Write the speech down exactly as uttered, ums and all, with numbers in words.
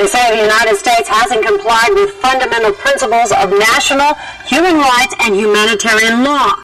They say the United States hasn't complied with fundamental principles of national human rights and humanitarian law.